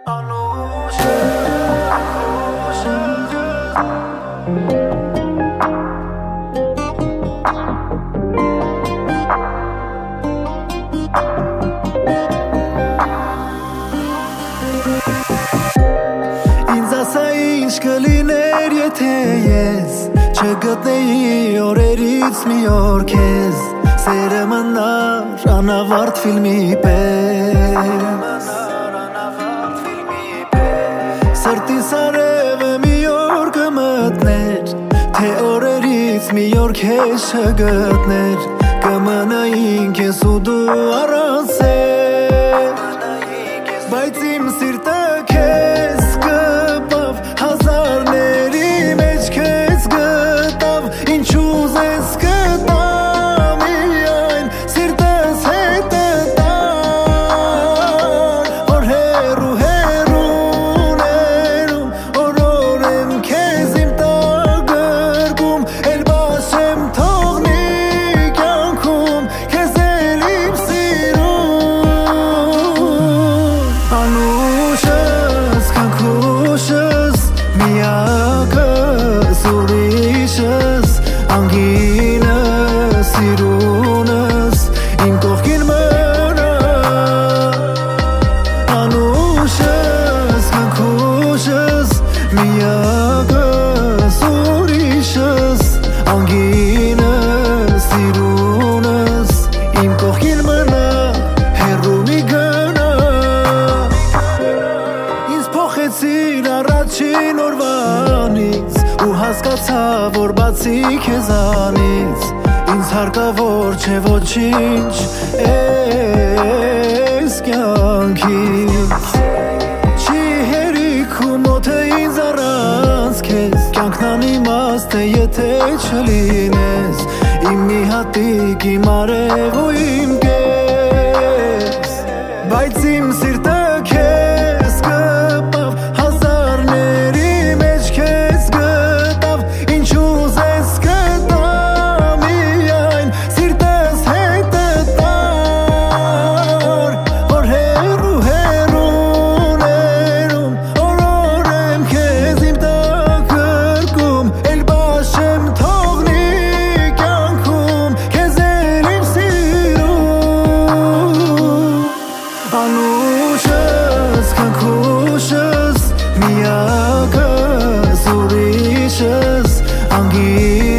Ինձ ասա ինչ կլիներ եթե ես չգտնեի օրերից մի օր քեզ Սերը մնար անավարտ ֆիլմի պես Սրտիս արևը մի օր կմտներ Թե օրերից մի օր քեզ չգտներ Կմնայինք ես ու դու առանց Բայց իմ սիրտը քեզ կպավ Հազարների մեջ քեզ գտավ Ինչ ուզես կտամ միայն Սիրտս հետը տար Որ հեռու հեռուներում Օրոր եմ քեզ իմ տագրկում Էլ բաց չեմ թողնի կյանքում Քեզ էլ իմ սիրում Անուշս, կանքուշս, միակս, ուրիշս Անգինս, սիրունս, իմ կողքին մնա Անուշս, կանքուշս, միակս, ուրիշս Անգինս, սիրունս, իմ կողքին մնա Հեռու մի գնա Ինձ փոխեցին առաջին օրվանից Ու հասկացա, որ բացի քեզանից Ինձ հարկավոր չէ ոչինչ Էս կյանքից Չի հերիք ու մոտ է ինձ առանց քեզ Կյանքն անիմաստ է եթե չլինես Իմ մի հատիկ, իմ արև ու իմ կես Բայց իմ սիրտը քեզ կպավ Հազարների մեջ քեզ գտավ Ինչ ուզես կտամ միայն Սիրտս հետը տար Որ հեռու հեռուներում Օրոր եմ քեզ իմ տագրկում Էլ բաց չեմ թողնի կյանքում Քեզ էլ իմ սիրում Անուշս, կանքուշս, միակս, ուրիշս Անգին